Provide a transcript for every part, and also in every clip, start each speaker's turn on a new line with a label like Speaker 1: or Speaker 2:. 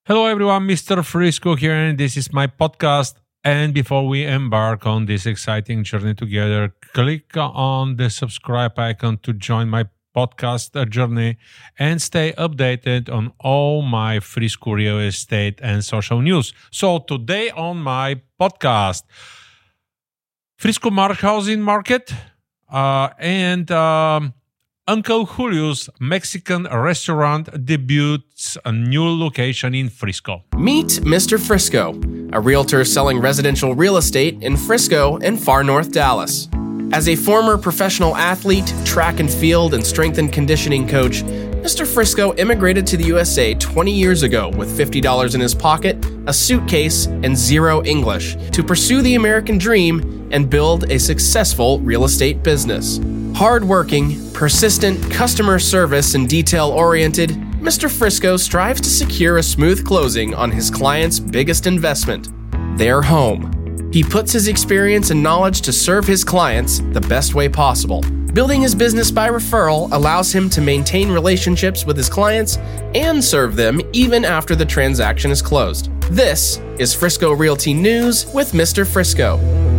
Speaker 1: Hello, everyone. Mr. Frisco here, and this is my podcast. And before we embark on this exciting journey together, click on the subscribe icon to join my podcast journey and stay updated on all my Frisco real estate and social news. So, today on my podcast, Frisco housing market and Uncle Julio's Mexican restaurant debuts a new location in Frisco.
Speaker 2: Meet Mr. Frisco, a realtor selling residential real estate in Frisco and far north Dallas. As a former professional athlete, track and field, and strength and conditioning coach, Mr. Frisco immigrated to the USA 20 years ago with $50 in his pocket, a suitcase, and zero English to pursue the American dream and build a successful real estate business. Hardworking, persistent, customer service, and detail-oriented, Mr. Frisco strives to secure a smooth closing on his client's biggest investment, their home. He puts his experience and knowledge to serve his clients the best way possible. Building his business by referral allows him to maintain relationships with his clients and serve them even after the transaction is closed. This is Frisco Realty News with Mr. Frisco.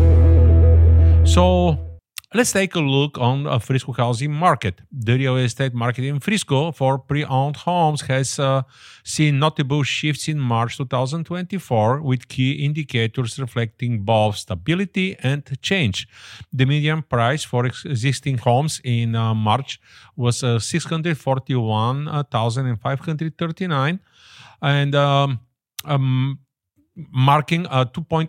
Speaker 1: So, let's take a look on the Frisco housing market. The real estate market in Frisco for pre-owned homes has seen notable shifts in March 2024, with key indicators reflecting both stability and change. The median price for existing homes in March was $641,539, and marking a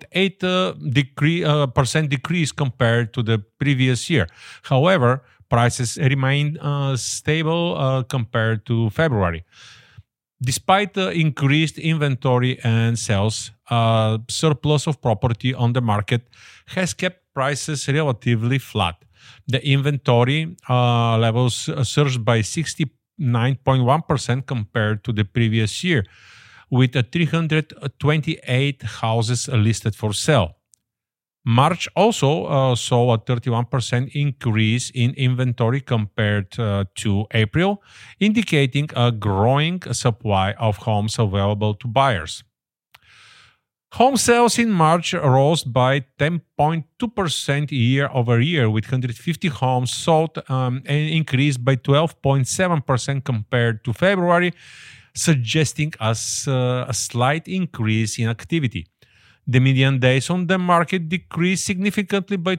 Speaker 1: 2.8% decrease compared to the previous year. However, prices remain stable compared to February. Despite the increased inventory and sales, surplus of property on the market has kept prices relatively flat. The inventory levels surged by 69.1% compared to the previous year, with 328 houses listed for sale. March also saw a 31% increase in inventory compared to April, indicating a growing supply of homes available to buyers. Home sales in March rose by 10.2% year over year, with 150 homes sold, and increased by 12.7% compared to February, suggesting a slight increase in activity. The median days on the market decreased significantly by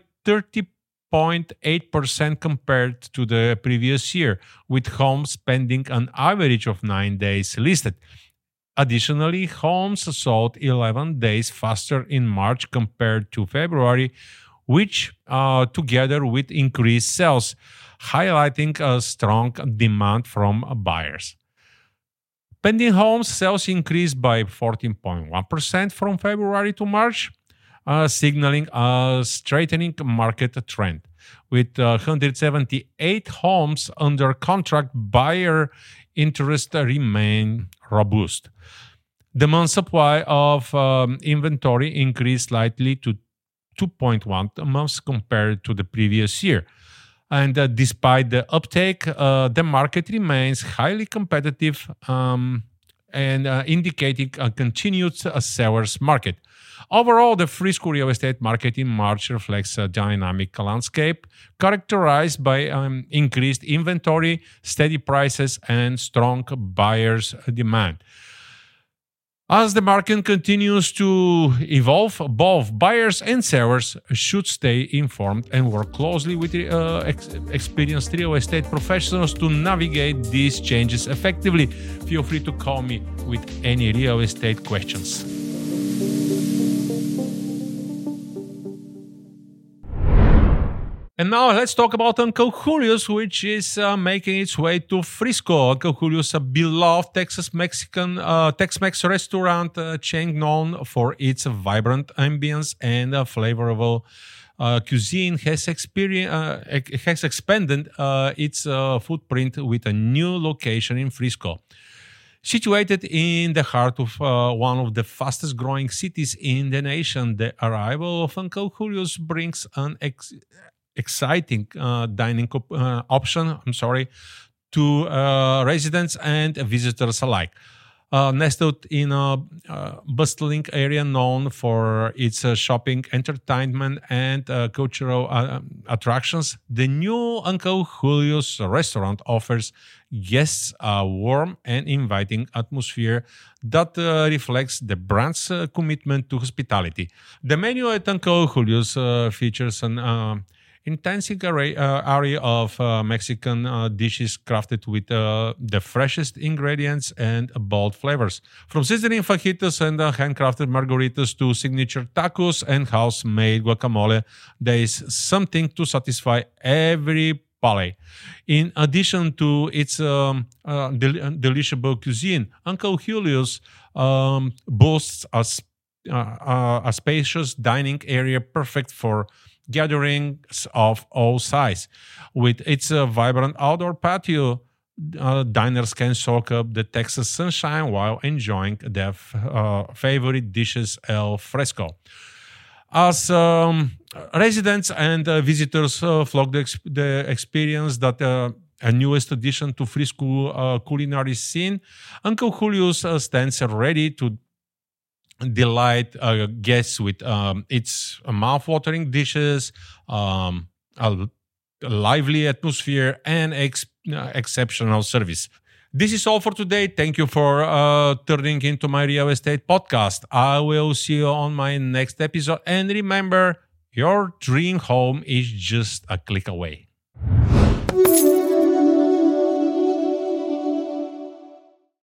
Speaker 1: 30.8% compared to the previous year, with homes spending an average of 9 days listed. Additionally, homes sold 11 days faster in March compared to February, which, together with increased sales, highlighting a strong demand from buyers. Pending homes sales increased by 14.1% from February to March, signaling a straightening market trend. With 178 homes under contract, buyer interest remained robust. The month supply of inventory increased slightly to 2.1 months compared to the previous year. And despite the uptake, the market remains highly competitive and indicating a continued seller's market. Overall, the Frisco real estate market in March reflects a dynamic landscape characterized by increased inventory, steady prices, and strong buyers' demand. As the market continues to evolve, both buyers and sellers should stay informed and work closely with experienced real estate professionals to navigate these changes effectively. Feel free to call me with any real estate questions. And now let's talk about Uncle Julio's, which is making its way to Frisco. Uncle Julio's, a beloved Tex-Mex restaurant chain known for its vibrant ambience and flavorful cuisine, has expanded its footprint with a new location in Frisco. Situated in the heart of one of the fastest growing cities in the nation, the arrival of Uncle Julio's brings an exciting dining option to residents and visitors alike. nestled in a bustling area known for its shopping, entertainment, and cultural attractions. The new Uncle Julio's restaurant offers guests a warm and inviting atmosphere that reflects the brand's commitment to hospitality. The menu at Uncle Julio's features an intensive array of Mexican dishes crafted with the freshest ingredients and bold flavors. From sizzling fajitas and handcrafted margaritas to signature tacos and house-made guacamole, there is something to satisfy every palate. In addition to its delicious cuisine, Uncle Julio's boasts a spacious dining area perfect for gatherings of all sizes. With its vibrant outdoor patio, diners can soak up the Texas sunshine while enjoying their favorite dishes al fresco. As residents and visitors flock the experience that a newest addition to Frisco culinary scene, Uncle Julio's stands ready to delight guests with its mouth-watering dishes, a lively atmosphere, and exceptional service. This is all for today. Thank you for turning into my real estate podcast. I will see you on my next episode. And remember, your dream home is just a click away.